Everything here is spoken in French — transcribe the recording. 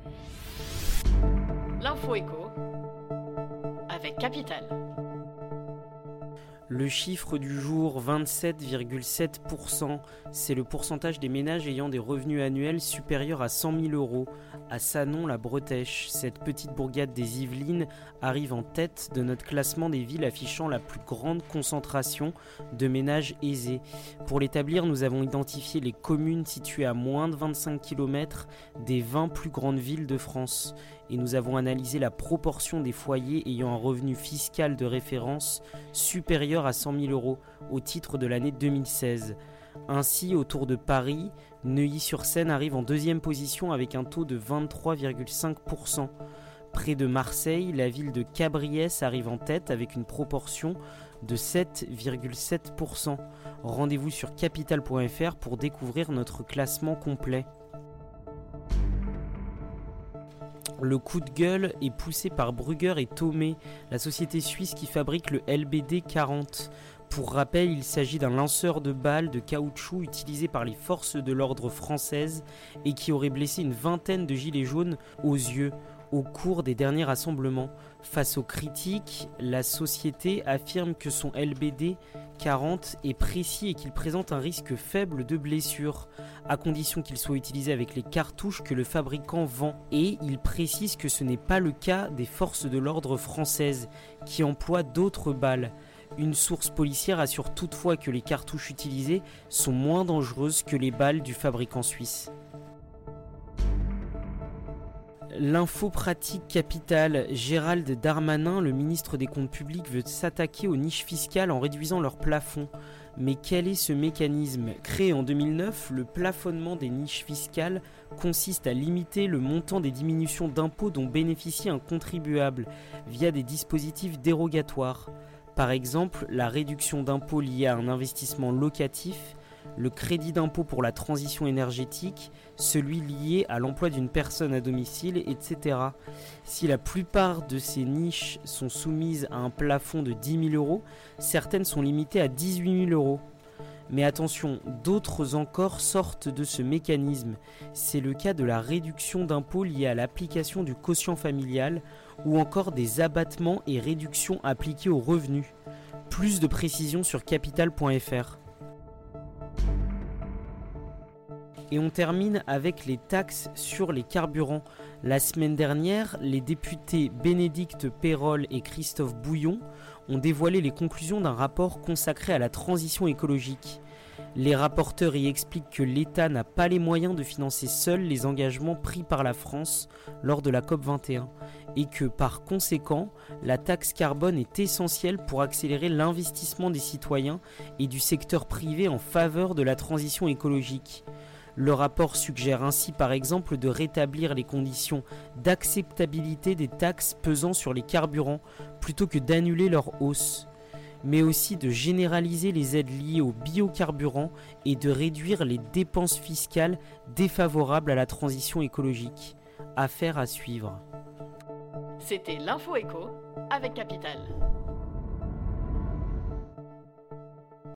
L'info éco avec Capital. Le chiffre du jour, 27,7%, c'est le pourcentage des ménages ayant des revenus annuels supérieurs à 100 000 euros. À Sanon-la-Bretèche, cette petite bourgade des Yvelines arrive en tête de notre classement des villes affichant la plus grande concentration de ménages aisés. Pour l'établir, nous avons identifié les communes situées à moins de 25 km des 20 plus grandes villes de France. Et nous avons analysé la proportion des foyers ayant un revenu fiscal de référence supérieur à 100 000 euros au titre de l'année 2016. Ainsi, autour de Paris, Neuilly-sur-Seine arrive en deuxième position avec un taux de 23,5%. Près de Marseille, la ville de Cabriès arrive en tête avec une proportion de 7,7%. Rendez-vous sur capital.fr pour découvrir notre classement complet. Le coup de gueule est poussé par Brugger et Thomé, la société suisse qui fabrique le LBD 40. Pour rappel, il s'agit d'un lanceur de balles de caoutchouc utilisé par les forces de l'ordre françaises et qui aurait blessé une vingtaine de gilets jaunes aux yeux au cours des derniers rassemblements. Face aux critiques, la société affirme que son LBD 40 est précis et qu'il présente un risque faible de blessure, à condition qu'il soit utilisé avec les cartouches que le fabricant vend. Et il précise que ce n'est pas le cas des forces de l'ordre françaises, qui emploient d'autres balles. Une source policière assure toutefois que les cartouches utilisées sont moins dangereuses que les balles du fabricant suisse. L'info pratique capitale, Gérald Darmanin, le ministre des Comptes publics, veut s'attaquer aux niches fiscales en réduisant leurs plafonds. Mais quel est ce mécanisme ? Créé en 2009, le plafonnement des niches fiscales consiste à limiter le montant des diminutions d'impôts dont bénéficie un contribuable via des dispositifs dérogatoires. Par exemple, la réduction d'impôts liée à un investissement locatif, le crédit d'impôt pour la transition énergétique, celui lié à l'emploi d'une personne à domicile, etc. Si la plupart de ces niches sont soumises à un plafond de 10 000 euros, certaines sont limitées à 18 000 euros. Mais attention, d'autres encore sortent de ce mécanisme. C'est le cas de la réduction d'impôt liée à l'application du quotient familial ou encore des abattements et réductions appliqués aux revenus. Plus de précisions sur capital.fr. Et on termine avec les taxes sur les carburants. La semaine dernière, les députés Bénédicte Peyrol et Christophe Bouillon ont dévoilé les conclusions d'un rapport consacré à la transition écologique. Les rapporteurs y expliquent que l'État n'a pas les moyens de financer seul les engagements pris par la France lors de la COP21 et que par conséquent, la taxe carbone est essentielle pour accélérer l'investissement des citoyens et du secteur privé en faveur de la transition écologique. Le rapport suggère ainsi par exemple de rétablir les conditions d'acceptabilité des taxes pesant sur les carburants plutôt que d'annuler leur hausse, mais aussi de généraliser les aides liées aux biocarburants et de réduire les dépenses fiscales défavorables à la transition écologique. Affaire à suivre. C'était l'info éco avec Capital.